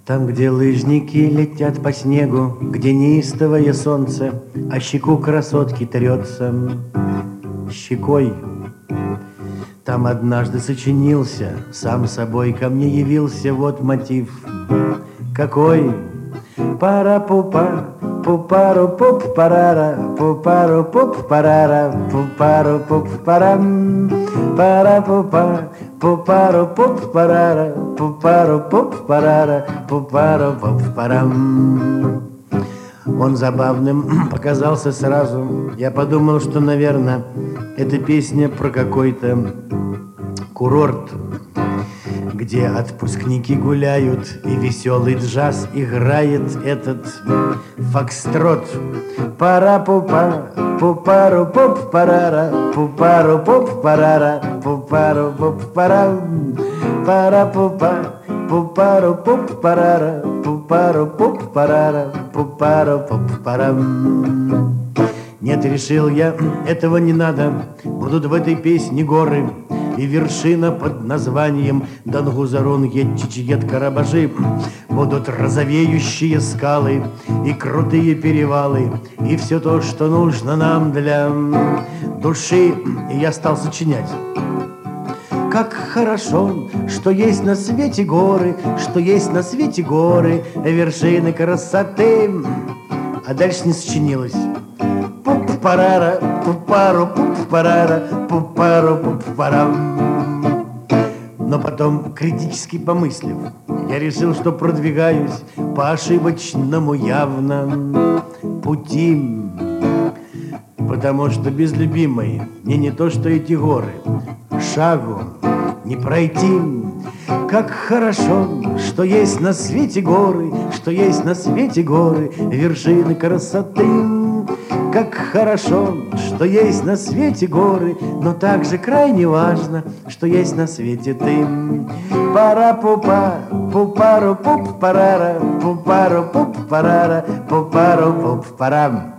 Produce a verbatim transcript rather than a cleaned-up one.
Там, где лыжники летят по снегу, где неистовое солнце, а щеку красотки трется щекой. Там однажды сочинился, сам собой ко мне явился вот мотив. Какой? Пара-пупа, пупару-пуп-парара, пупару-пуп-парара, пупару-пуп-парам, пара-пупа, пупару-пуп-парара, пупару-пуп-парара, пупару-пуп-парам. Он забавным показался сразу. Я подумал, что, наверное, эта песня про какой-то курорт, где отпускники гуляют, и веселый джаз играет этот фокстрот. Пара-пупа, пупару-пуп-парара, пупару-пуп-парара, пупару-пуп-парам, пара-пупа, пупару-пуп-парара, пупару-пуп-парара, пупару-пуп-парам. Нет, решил я, этого не надо. Будут в этой песне горы и вершина под названием Дангузарун-Етчичиет-Карабаши. Будут розовеющие скалы и крутые перевалы, и все то, что нужно нам для души. И я стал сочинять. Как хорошо, что есть на свете горы, что есть на свете горы, вершины красоты. А дальше не сочинилось. Пуп-парара, пупару, пуп-парара, пупару, пуп-парам. Но потом, критически помыслив, я решил, что продвигаюсь по ошибочному явно пути. Потому что без любимой мне не то, что эти горы, шагу не пройти. Как хорошо, что есть на свете горы, что есть на свете горы, вершины красоты. Как хорошо, что есть на свете горы, но также крайне важно, что есть на свете ты. Пара-пупа, пупару-пуп-парара, пупару-пуп-парара, пупару-пуп-парам.